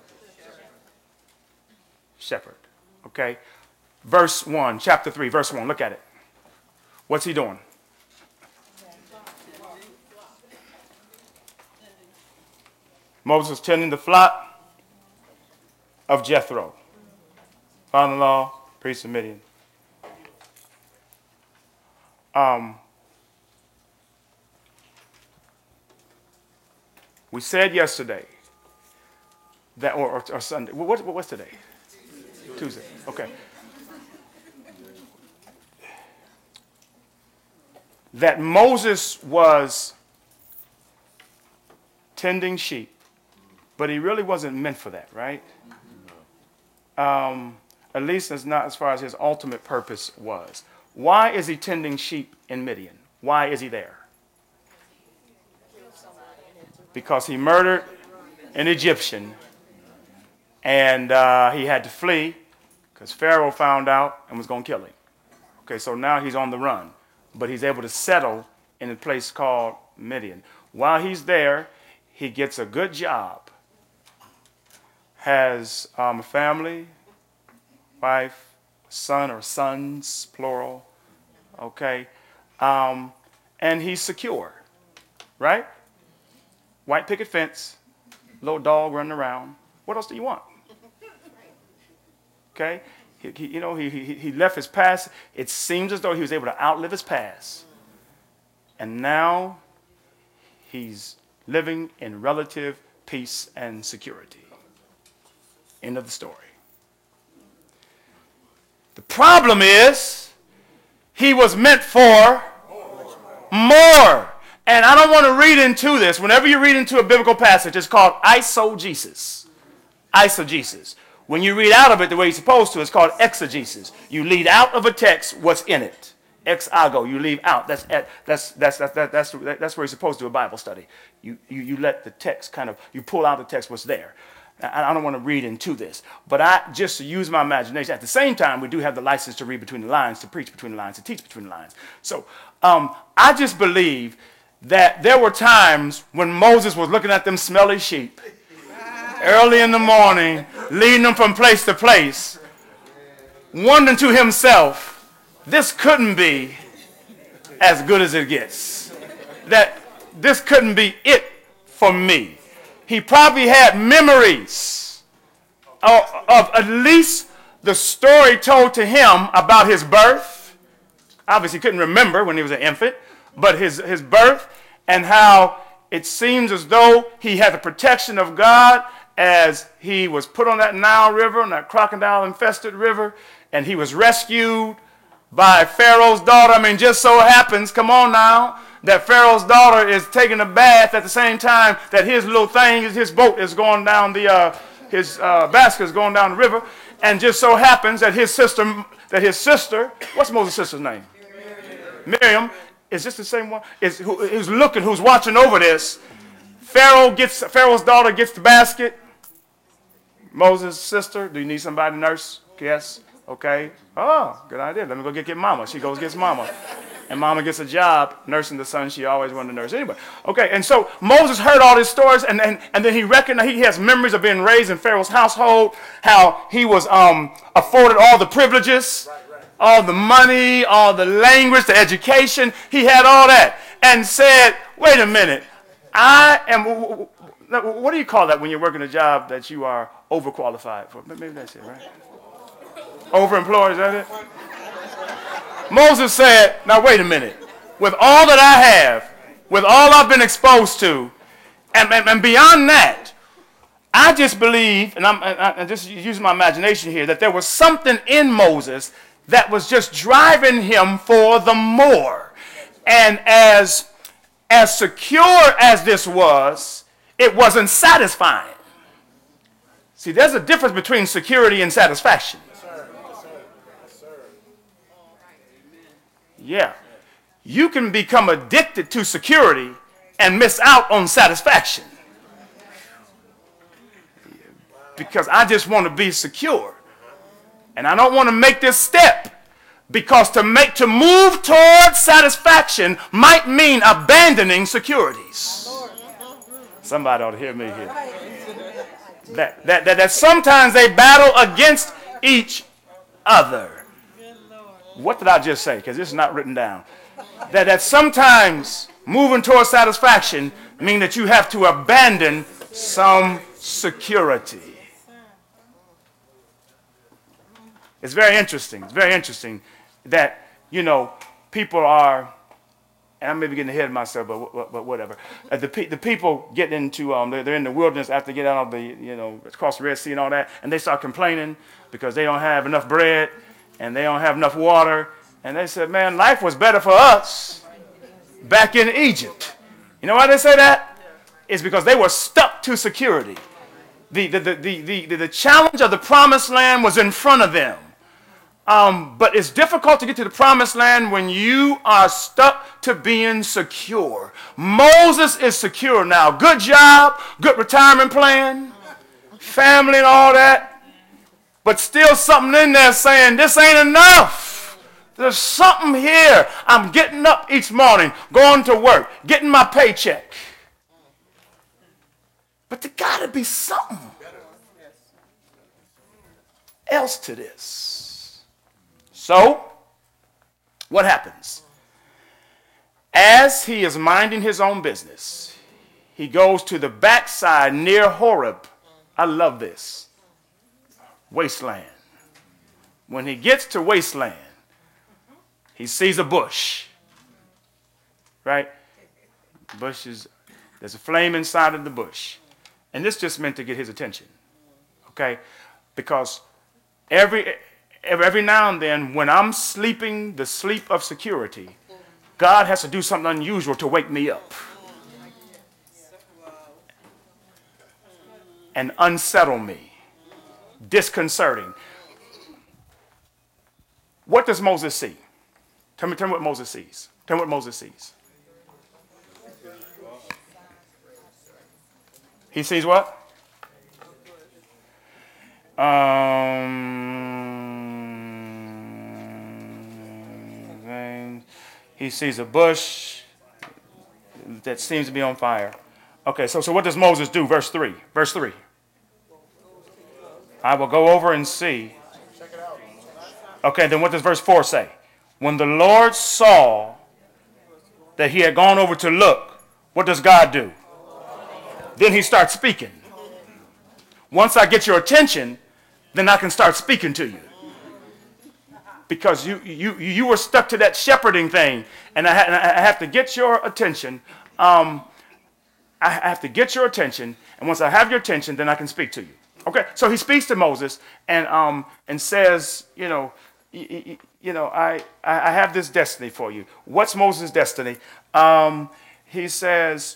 [SPEAKER 1] Shepherd, okay? Verse one, chapter three, verse one, look at it. What's he doing? Moses tending the flock of Jethro, father-in-law, priest of Midian. Um, we said yesterday that, or, or, or Sunday. What, what, what's today? Tuesday. Okay. That Moses was tending sheep. But he really wasn't meant for that, right? Um, at least it's not as far as his ultimate purpose was. Why is he tending sheep in Midian? Why is he there? Because he murdered an Egyptian, and uh, he had to flee because Pharaoh found out and was going to kill him. Okay, so now he's on the run, but he's able to settle in a place called Midian. While he's there, he gets a good job. Has um, a family, wife, son or sons, plural, okay? Um, and he's secure, right? White picket fence, little dog running around. What else do you want? Okay? He, he, you know, he, he, he left his past. It seems as though he was able to outlive his past. And now he's living in relative peace and security. End of the story. The problem is he was meant for more. And I don't want to read into this. Whenever you read into a biblical passage, it's called eisegesis. Eisegesis. When you read out of it the way you're supposed to, it's called exegesis. You lead out of a text what's in it. Exago, you leave out. That's that's that's that's that's that's, that's where you're supposed to do a Bible study. You, you you let the text kind of, you pull out the text what's there. I don't want to read into this, but I just use my imagination. At the same time, we do have the license to read between the lines, to preach between the lines, to teach between the lines. So um, I just believe that there were times when Moses was looking at them smelly sheep early in the morning, leading them from place to place, wondering to himself, this couldn't be as good as it gets. That this couldn't be it for me. He probably had memories of, of at least the story told to him about his birth. Obviously, he couldn't remember when he was an infant, but his, his birth and how it seems as though he had the protection of God as he was put on that Nile River, on that crocodile-infested river, and he was rescued by Pharaoh's daughter. I mean, just so happens, come on now, that Pharaoh's daughter is taking a bath at the same time that his little thing, his boat is going down the, uh, his uh, basket is going down the river, and just so happens that his sister, that his sister, what's Moses' sister's name? Miriam. Miriam, is this the same one? Is who, who's looking, who's watching over this? Pharaoh gets, Pharaoh's daughter gets the basket. Moses' sister, do you need somebody to nurse? Yes. Okay. Oh, good idea. Let me go get, get mama. She goes gets mama. And mama gets a job nursing the son she always wanted to nurse. Anyway, okay, and so Moses heard all these stories, and, and, and then he recognized, he has memories of being raised in Pharaoh's household, how he was um, afforded all the privileges, right, right. all the money, all the language, the education. He had all that, and said, wait a minute, I am, now, what do you call that when you're working a job that you are overqualified for? Maybe that's it, right? Overemployed, is that it? Moses said, now wait a minute. With all that I have, with all I've been exposed to, and, and, and beyond that, I just believe, and I'm, I, I'm just using my imagination here, that there was something in Moses that was just driving him for the more. And as, as secure as this was, it wasn't satisfying. See, there's a difference between security and satisfaction. Yeah. You can become addicted to security and miss out on satisfaction. Because I just want to be secure. And I don't want to make this step, because to make to move towards satisfaction might mean abandoning securities. Somebody ought to hear me here. That, that, that, that sometimes they battle against each other. What did I just say? Because it's not written down. That, that sometimes moving towards satisfaction means that you have to abandon some security. It's very interesting. It's very interesting that, you know, people are, and I may be getting ahead of myself, but, but whatever. Uh, the, the people get into, um, they're, they're in the wilderness after they get out of the, you know, across the Red Sea and all that, and they start complaining because they don't have enough bread and they don't have enough water. And they said, man, life was better for us back in Egypt. You know why they say that? It's because they were stuck to security. The, the, the, the, the, the challenge of the promised land was in front of them. Um, but it's difficult to get to the promised land when you are stuck to being secure. Moses is secure now. Good job, good retirement plan, family and all that. But still something in there saying, this ain't enough. There's something here. I'm getting up each morning, going to work, getting my paycheck. But there got to be something else to this. So, what happens? As he is minding his own business, he goes to the backside near Horeb. I love this. Wasteland. When he gets to wasteland, he sees a bush, right? Bush is, there's a flame inside of the bush. And this just meant to get his attention, okay? Because every, every, every now and then when I'm sleeping the sleep of security, God has to do something unusual to wake me up and unsettle me, disconcerting. What does Moses see? Tell me, tell me what Moses sees. Tell me what Moses sees. He sees what? Um, he sees a bush that seems to be on fire. Okay, so, so what does Moses do? Verse three. Verse three. I will go over and see. Okay, then what does verse four say? When the Lord saw that he had gone over to look, what does God do? Then he starts speaking. Once I get your attention, then I can start speaking to you. Because you you you were stuck to that shepherding thing, and I, ha- and I have to get your attention. Um, I have to get your attention, and once I have your attention, then I can speak to you. Okay, so he speaks to Moses and um and says, you know, you, you know, I I have this destiny for you. What's Moses' destiny? Um, he says,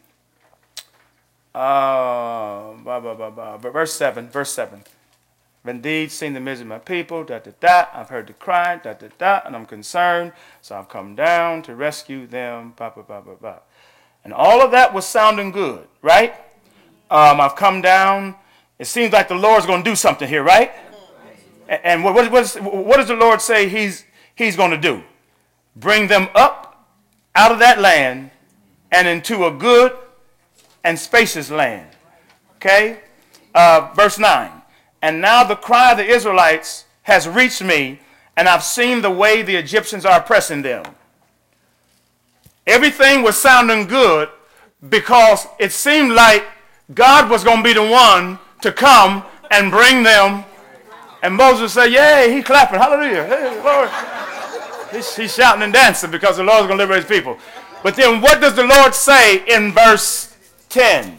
[SPEAKER 1] uh, blah, blah, blah, blah. verse seven, verse seven. I've indeed seen the misery of my people, da, da, da. I've heard the cry, da, da, da, and I'm concerned, so I've come down to rescue them, blah, blah, blah, blah, blah. And all of that was sounding good, right? Um, I've come down. It seems like the Lord's going to do something here, right? And what, what, what, is, what does the Lord say he's, he's going to do? Bring them up out of that land and into a good and spacious land. Okay? Uh, verse nine. And now the cry of the Israelites has reached me, and I've seen the way the Egyptians are oppressing them. Everything was sounding good because it seemed like God was going to be the one to come and bring them. And Moses said, yay, he clapping, hallelujah, hey, Lord. He's, he's shouting and dancing because the Lord's going to liberate his people. But then what does the Lord say in verse ten?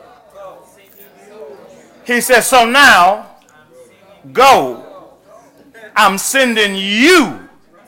[SPEAKER 1] He says, so now, go, I'm sending you.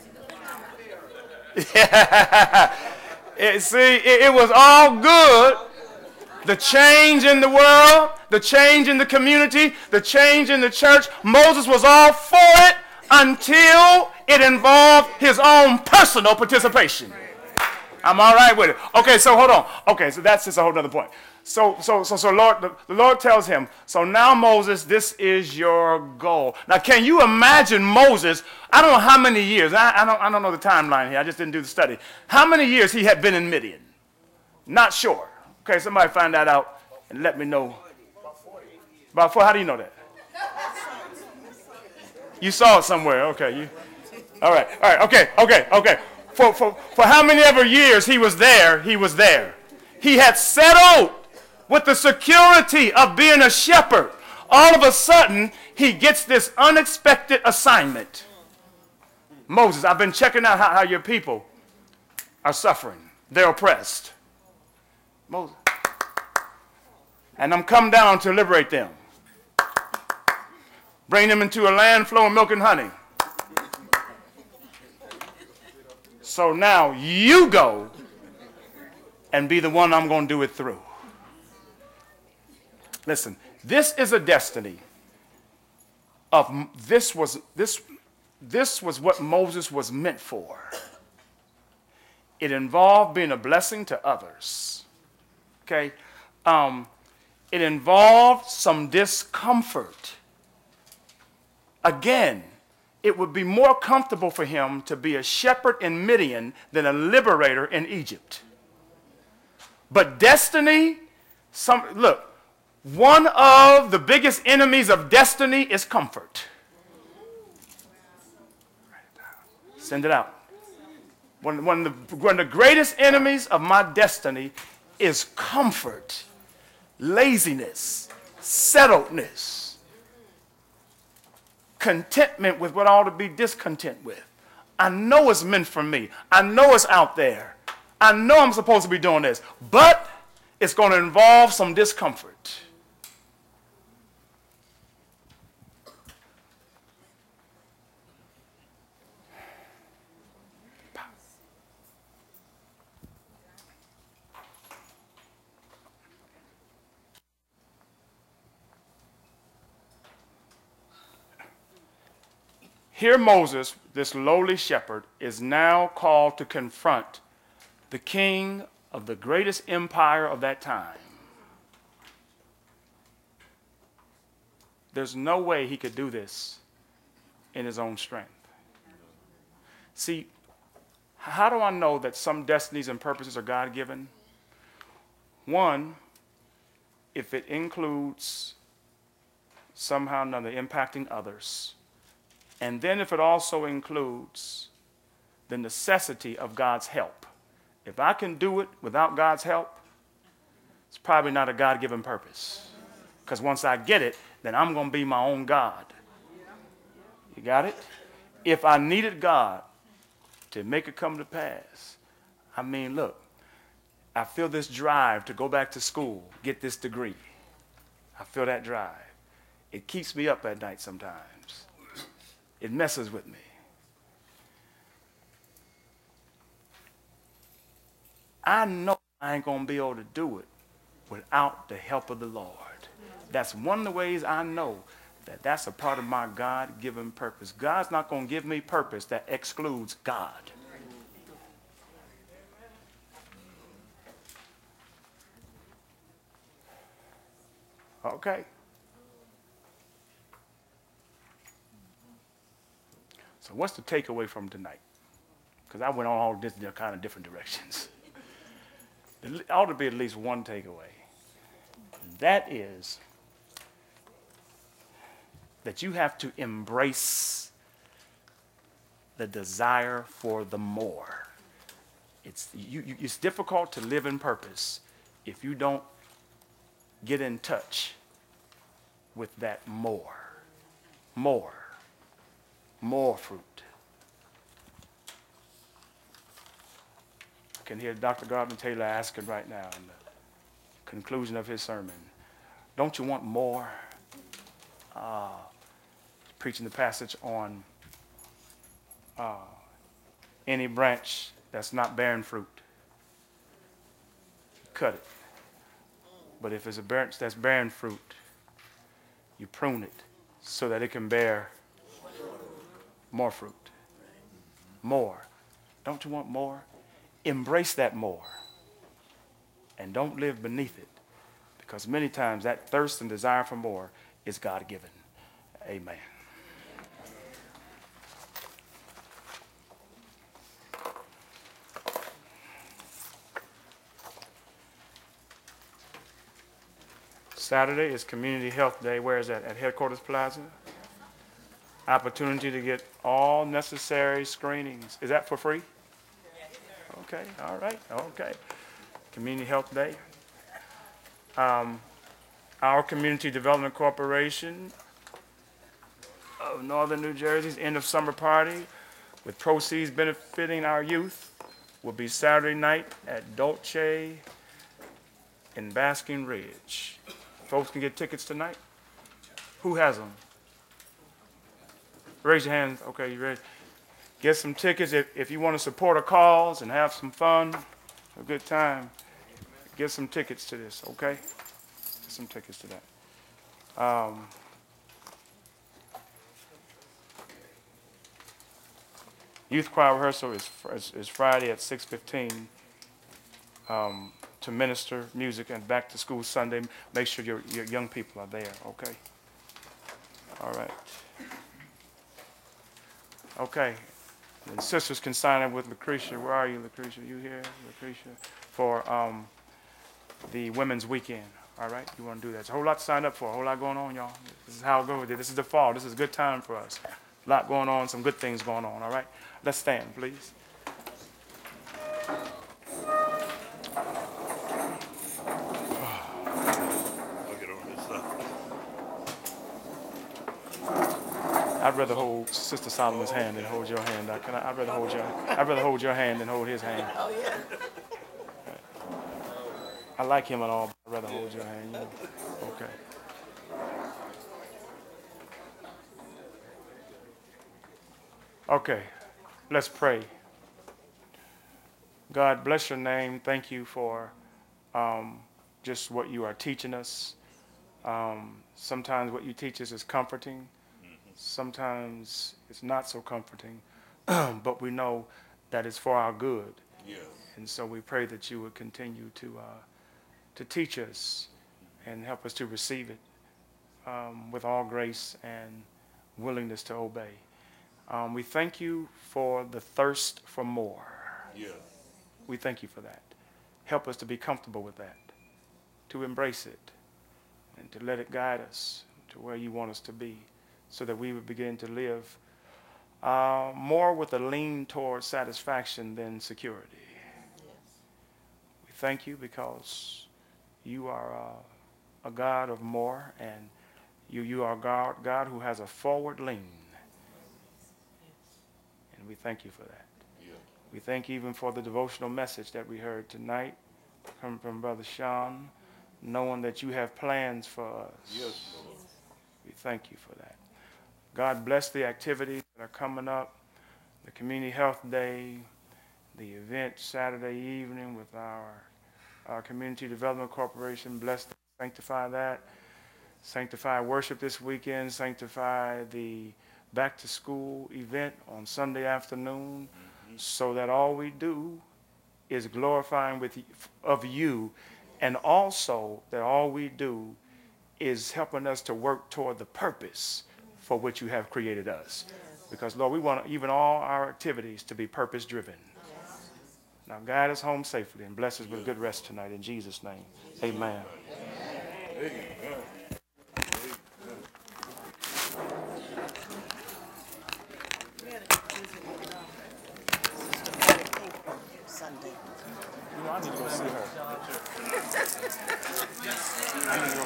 [SPEAKER 1] it, see, it, it was all good. The change in the world, the change in the community, the change in the church. Moses was all for it until it involved his own personal participation. I'm all right with it. Okay, so hold on. Okay, so that's just a whole other point. So, so, so, so Lord, the, the Lord tells him, so now Moses, this is your goal. Now, can you imagine Moses? I don't know how many years. I, I don't, I don't know the timeline here. I just didn't do the study. How many years he had been in Midian? Not sure. Okay, somebody find that out and let me know. About four. How do you know that? You saw it somewhere. Okay. You, all right. All right. Okay. Okay. Okay. For, for, for how many ever years he was there, he was there. He had settled with the security of being a shepherd. All of a sudden, he gets this unexpected assignment. Moses, I've been checking out how, how your people are suffering. They're oppressed. Moses. And I'm come down to liberate them. Bring them into a land flowing milk and honey. So now you go and be the one I'm going to do it through. Listen, this is a destiny of this was this this was what Moses was meant for. It involved being a blessing to others. Okay, um, it involved some discomfort. Again, it would be more comfortable for him to be a shepherd in Midian than a liberator in Egypt. But destiny, some look, one of the biggest enemies of destiny is comfort. Send it out. One, one, of the, one of the greatest enemies of my destiny is comfort, laziness, settledness, contentment with what I ought to be discontent with. I know it's meant for me. I know it's out there. I know I'm supposed to be doing this, but it's going to involve some discomfort. Here Moses, this lowly shepherd, is now called to confront the king of the greatest empire of that time. There's no way he could do this in his own strength. See, how do I know that some destinies and purposes are God-given? One, if it includes somehow or another impacting others. And then if it also includes the necessity of God's help. If I can do it without God's help, it's probably not a God-given purpose. Because once I get it, then I'm going to be my own God. You got it? If I needed God to make it come to pass, I mean, look, I feel this drive to go back to school, get this degree. I feel that drive. It keeps me up at night sometimes. It messes with me. I know I ain't going to be able to do it without the help of the Lord. That's one of the ways I know that that's a part of my God-given purpose. God's not going to give me purpose that excludes God. Okay. So what's the takeaway from tonight? Because I went on all this kind of different directions. There ought to be at least one takeaway. That is that you have to embrace the desire for the more. It's, you, you, it's difficult to live in purpose if you don't get in touch with that more, more, more fruit. I can hear Doctor Garvin Taylor asking right now in the conclusion of his sermon, don't you want more? Uh, preaching the passage on uh, any branch that's not bearing fruit, cut it. But if it's a branch that's bearing fruit, you prune it so that it can bear more fruit. More. Don't you want more? Embrace that more. And don't live beneath it. Because many times that thirst and desire for more is God-given. Amen. Saturday is Community Health Day. Where is that? At Headquarters Plaza? Opportunity to get all necessary screenings. Is that for free? Okay, all right, okay. Community Health Day. Um, our Community Development Corporation of Northern New Jersey's end of summer party with proceeds benefiting our youth will be Saturday night at Dolce in Basking Ridge. Folks can get tickets tonight. Who has them? Raise your hands. Okay, you ready? Get some tickets. If, if you want to support a cause and have some fun, a good time, get some tickets to this, okay? Get some tickets to that. Um, youth choir rehearsal is, is, is Friday at six fifteen. Um, to minister music, and back to school Sunday. Make sure your, your young people are there, okay? All right. Okay. And sisters can sign up with Lucretia. Where are you, Lucretia? You here, Lucretia? For um, the Women's Weekend, all right? You want to do that. There's a whole lot to sign up for, a whole lot going on, y'all. This is how it goes. This is the fall. This is a good time for us. A lot going on, some good things going on, all right? Let's stand, please. I'd rather hold Sister Solomon's hand than hold your hand. I, can I, I'd rather hold your. I'd rather hold your hand than hold his hand. Oh yeah. I like him and all, but I'd rather hold your hand. You know? Okay. Okay. Let's pray. God bless your name. Thank you for um, just what you are teaching us. Um, sometimes what you teach us is comforting. Sometimes it's not so comforting, but we know that it's for our good. Yes. And so we pray that you would continue to uh, to teach us and help us to receive it um, with all grace and willingness to obey. Um, we thank you for the thirst for more. Yes. We thank you for that. Help us to be comfortable with that, to embrace it, and to let it guide us to where you want us to be, so that we would begin to live uh, more with a lean toward satisfaction than security. Yes. We thank you because you are uh, a God of more, and you, you are God, God who has a forward lean. Yes. And we thank you for that. Yeah. We thank you even for the devotional message that we heard tonight coming from Brother Sean, knowing that you have plans for us. Yes, Lord. We thank you for that. God bless the activities that are coming up, the Community Health Day, the event Saturday evening with our, our Community Development Corporation. Bless, sanctify that. Sanctify worship this weekend. Sanctify the back to school event on Sunday afternoon, mm-hmm. so that all we do is glorifying with of you, and also that all we do is helping us to work toward the purpose for which you have created us. Yes. Because, Lord, we want even all our activities to be purpose-driven. Yes. Now, guide us home safely and bless us with good rest tonight. In Jesus' name, amen. Amen. Amen. Sunday. You know, I need to go see her. I need to go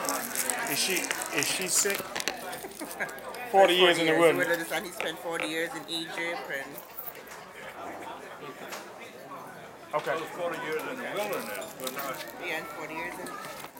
[SPEAKER 1] Is she is she sick? Forty years in the wilderness.
[SPEAKER 9] He spent forty years in Egypt and
[SPEAKER 1] Okay.
[SPEAKER 4] Those forty years in the wilderness, but not
[SPEAKER 9] yeah, forty years in